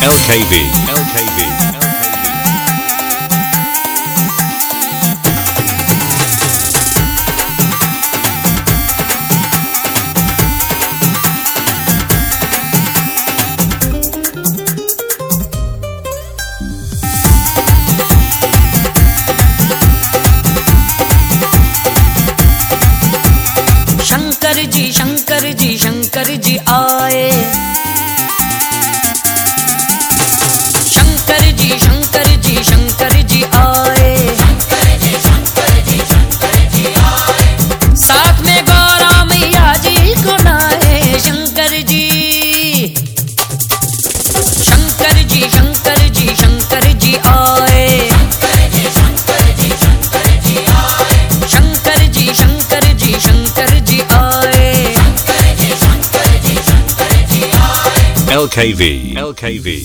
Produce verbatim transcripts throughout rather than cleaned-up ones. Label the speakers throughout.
Speaker 1: L K V, L K V, L K V.
Speaker 2: Shankar ji Shankar ji Shankar ji आए। शंकर जी शंकर जी शंकर जी आए। साथ में गौरा मैया जी को लाए। शंकर जी शंकर जी शंकर जी शंकर जी आए। शंकर जी शंकर जी शंकर जी आए।
Speaker 1: L K V, L K V.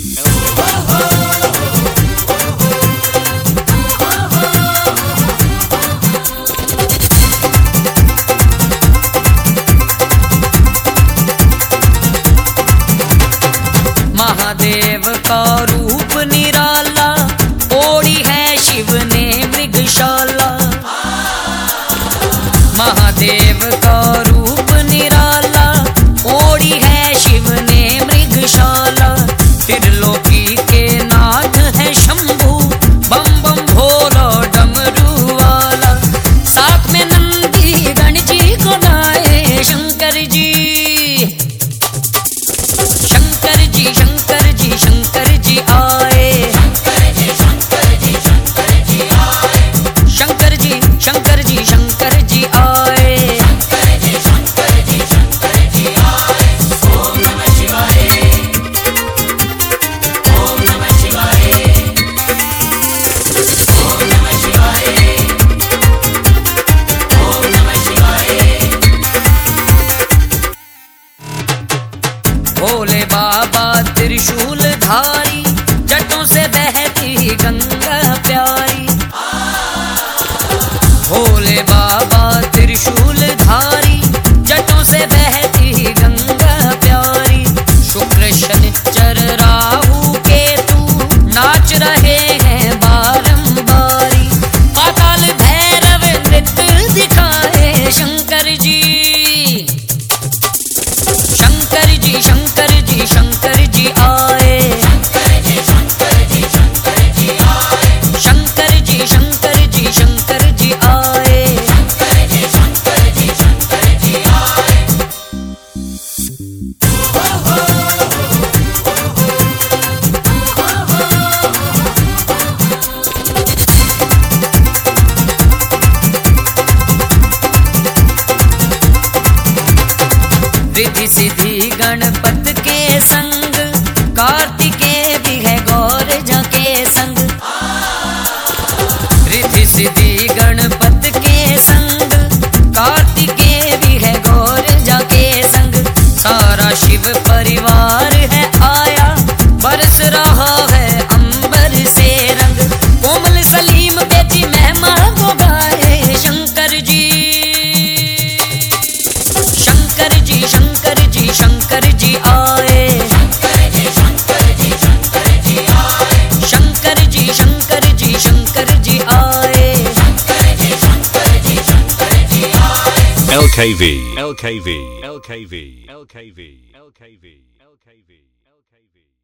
Speaker 2: Mahadev का रूप निराला ओढ़ी है शिव ने मृगशाला। महादेव का रूप निराला ओढ़ी है शिव ने मृगशाला। त्रिलोकी के नाथ है शंभू बम बम भोला डमरू वाला। साथ में नंदी गण जी को लाए। शंकर जी शंकर जी शंकर जी शंकर जी आए। शंकर जी शंकर जी शंकर जी आए। भोले बाबा त्रिशूल धारी जटों से बहती गंगा प्यारी। भोले बाबा त्रिशूल धारी जटों से बहती गंगा प्यारी। शुक्र शनिचर राहु केतु नाच रहे हैं बारंबारी। पाताल भैरव नृत्य दिखाए। शंकर जी शंकर जी शंकर जी शंकर जी आए। शंकर जी शंकर जी शंकर जी आए। रिद्धि सिद्धि गणपत के संग कार्तिकेय भी है गौरजा के संग। रिद्धि सिद्धि गणपत के संग कार्तिकेय भी है गौरजा के संग। सारा शिव परिवार है आया बरस रहा है अंबर से रंग। कोमल सलीम बेटी महिमा को गाए। शंकर जी शंकर जी शंकर जी शंकर जी आए। शंकर जी शंकर जी शंकर जी आए।
Speaker 1: L K V, L K V, L K V, L K V, L K V, L K V, L K V.